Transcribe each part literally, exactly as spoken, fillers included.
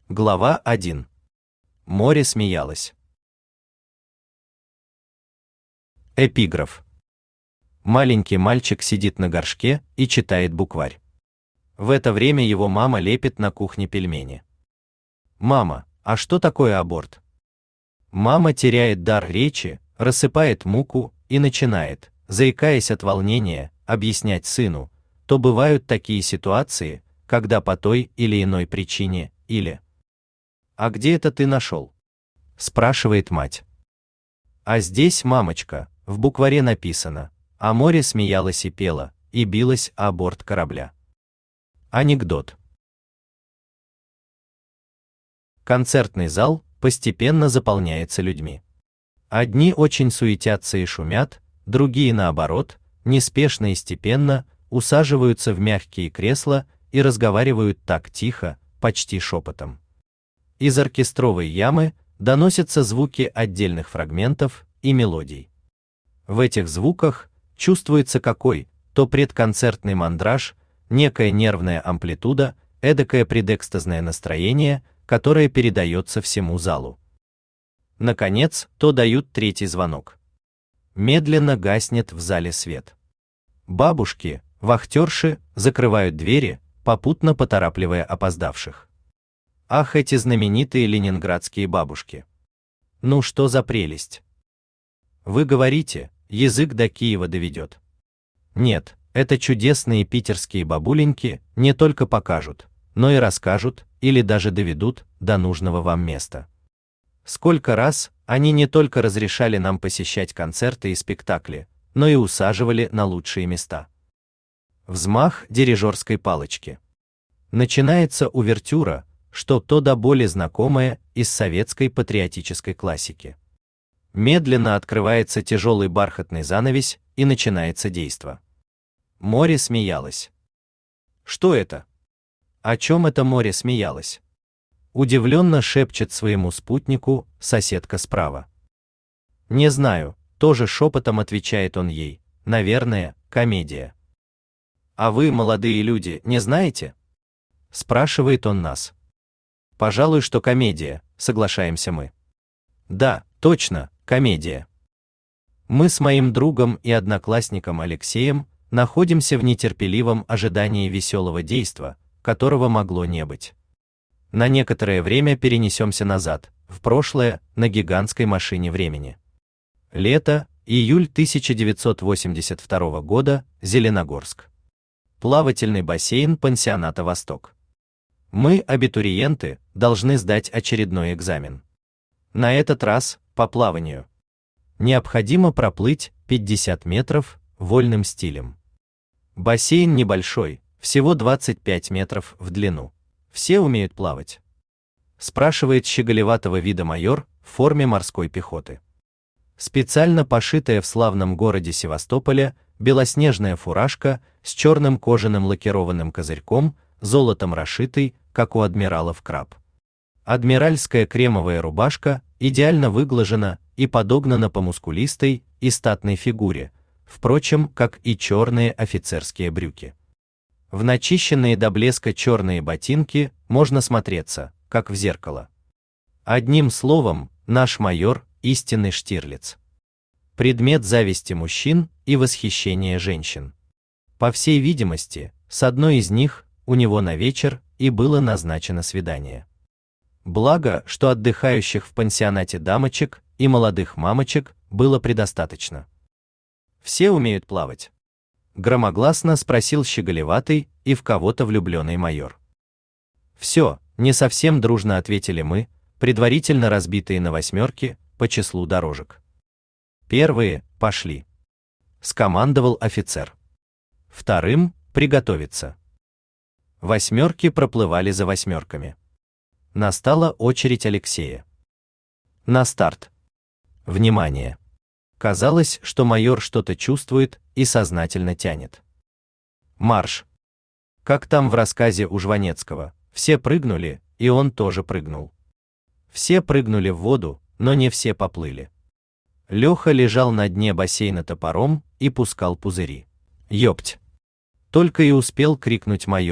Глава один. Море смеялось. Эпиграф. Маленький мальчик сидит на горшке и читает букварь. В это время его мама лепит на кухне пельмени. «Мама, а что такое аборт?» Мама теряет дар речи, рассыпает муку и начинает, заикаясь от волнения, объяснять сыну, то бывают такие ситуации, когда по той или иной причине, или «А где это ты нашел?» – спрашивает мать. А здесь, мамочка, в букваре написано, а море смеялось и пело, и билось о борт корабля. Анекдот. Концертный зал постепенно заполняется людьми. Одни очень суетятся и шумят, другие, наоборот, неспешно и степенно усаживаются в мягкие кресла и разговаривают так тихо, почти шепотом. Из оркестровой ямы доносятся звуки отдельных фрагментов и мелодий. В этих звуках чувствуется какой-то предконцертный мандраж, некая нервная амплитуда, эдакое предэкстазное настроение, которое передается всему залу. Наконец, то дают третий звонок. Медленно гаснет в зале свет. Бабушки, вахтерши закрывают двери, попутно поторапливая опоздавших. Ах, эти знаменитые ленинградские бабушки! Ну что за прелесть! Вы говорите, язык до Киева доведет. Нет, это чудесные питерские бабуленьки не только покажут, но и расскажут, или даже доведут до нужного вам места. Сколько раз они не только разрешали нам посещать концерты и спектакли, но и усаживали на лучшие места. Взмах дирижерской палочки. Начинается увертюра, что-то до боли знакомое из советской патриотической классики. Медленно открывается тяжелый бархатный занавес и начинается действо. Море смеялось. Что это? О чем это море смеялось? Удивленно шепчет своему спутнику соседка справа. Не знаю, тоже шепотом отвечает он ей. Наверное, комедия. А вы, молодые люди, не знаете? Спрашивает он нас. Пожалуй, что комедия, соглашаемся мы. Да, точно, комедия. Мы с моим другом и одноклассником Алексеем находимся в нетерпеливом ожидании веселого действа, которого могло не быть. На некоторое время перенесемся назад, в прошлое, на гигантской машине времени. Лето, июль тысяча девятьсот восемьдесят второго года, Зеленогорск. Плавательный бассейн пансионата «Восток». Мы, абитуриенты, должны сдать очередной экзамен. На этот раз по плаванию. Необходимо проплыть пятьдесят метров вольным стилем. Бассейн небольшой, всего двадцать пять метров в длину. Все умеют плавать? Спрашивает щеголеватого вида майор в форме морской пехоты. Специально пошитая в славном городе Севастополе белоснежная фуражка с черным кожаным лакированным козырьком, золотом расшитый, как у адмиралов краб. Адмиральская кремовая рубашка идеально выглажена и подогнана по мускулистой и статной фигуре, впрочем, как и черные офицерские брюки. В начищенные до блеска черные ботинки можно смотреться, как в зеркало. Одним словом, наш майор – истинный Штирлиц. Предмет зависти мужчин и восхищения женщин. По всей видимости, с одной из них у него на вечер и было назначено свидание. Благо, что отдыхающих в пансионате дамочек и молодых мамочек было предостаточно. Все умеют плавать? Громогласно спросил щеголеватый и в кого-то влюбленный майор. Все, не совсем дружно ответили мы, предварительно разбитые на восьмерки по числу дорожек. Первые пошли. Скомандовал офицер. Вторым приготовиться. Восьмерки проплывали за восьмерками. Настала очередь Алексея. На старт. Внимание! Казалось, что майор что-то чувствует и сознательно тянет. Марш! Как там в рассказе у Жванецкого, все прыгнули, и он тоже прыгнул. Все прыгнули в воду, но не все поплыли. Леха лежал на дне бассейна топором и пускал пузыри. Ёпть! Только и успел крикнуть майор,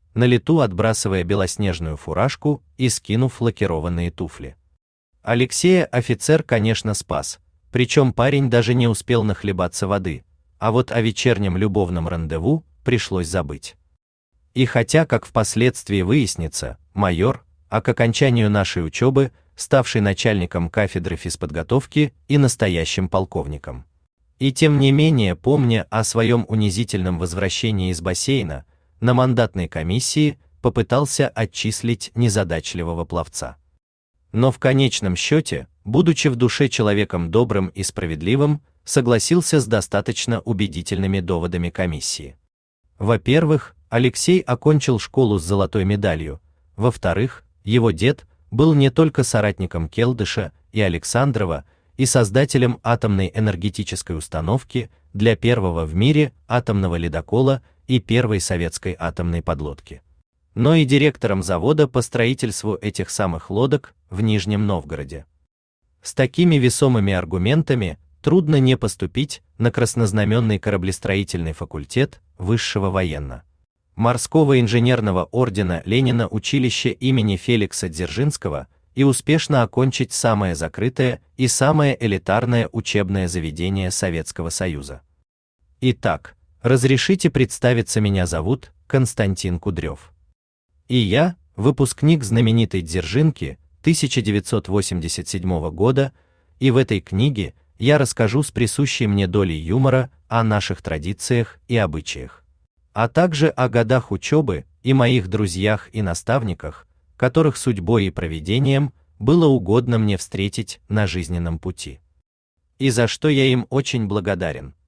на лету отбрасывая белоснежную фуражку и скинув лакированные туфли. Алексея офицер, конечно, спас, причем парень даже не успел нахлебаться воды, а вот о вечернем любовном рандеву пришлось забыть. И хотя, как впоследствии выяснится, майор, а к окончанию нашей учебы, ставший начальником кафедры физподготовки и настоящим полковником. И тем не менее, помня о своем унизительном возвращении из бассейна, на мандатной комиссии попытался отчислить незадачливого пловца. Но в конечном счете, будучи в душе человеком добрым и справедливым, согласился с достаточно убедительными доводами комиссии. Во-первых, Алексей окончил школу с золотой медалью. Во-вторых, его дед был не только соратником Келдыша и Александрова и создателем атомной энергетической установки для первого в мире атомного ледокола и первой советской атомной подлодки, но и директором завода по строительству этих самых лодок в Нижнем Новгороде. С такими весомыми аргументами трудно не поступить на краснознаменный кораблестроительный факультет Высшего военно-морского инженерного ордена Ленина училище имени Феликса Дзержинского и успешно окончить самое закрытое и самое элитарное учебное заведение Советского Союза. Итак, разрешите представиться, меня зовут Константин Кудрев. И я выпускник знаменитой Дзержинки тысяча девятьсот восемьдесят седьмого года, и в этой книге я расскажу с присущей мне долей юмора о наших традициях и обычаях, а также о годах учебы и моих друзьях и наставниках, которых судьбой и провидением было угодно мне встретить на жизненном пути. И за что я им очень благодарен.